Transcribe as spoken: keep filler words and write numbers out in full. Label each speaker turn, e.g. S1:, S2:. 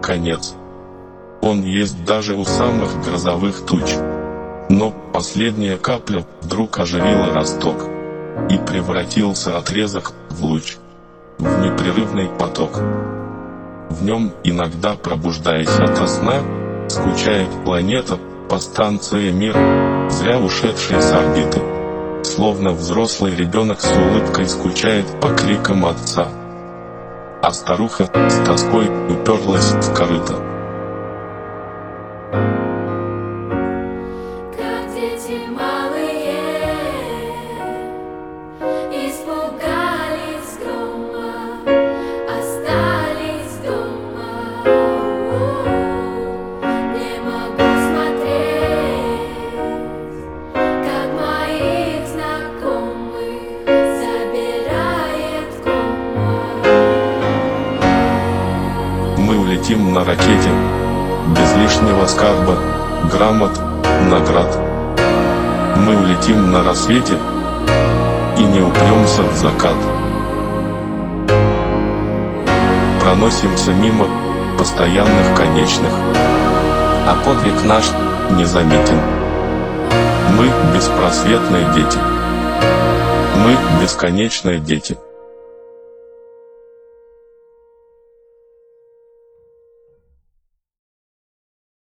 S1: конец. Он есть даже у самых грозовых туч. Но последняя капля вдруг оживила росток, и превратился отрезок в луч, в непрерывный поток. В нем, иногда пробуждаясь ото сна, скучает планета по станции «Мир», зря ушедшая с орбиты. Словно взрослый ребенок с улыбкой скучает по крикам отца, а старуха с тоской уперлась в корыто.
S2: Как дети малые испугались грома, остались дома. Не могу смотреть, как моих знакомых забирает кома.
S1: Мы улетим на ракете, без лишнего скарба, грамот, наград. Мы улетим на рассвете и не упремся в закат. Проносимся мимо постоянных конечных, а подвиг наш незаметен. Мы беспросветные дети. Мы бесконечные дети.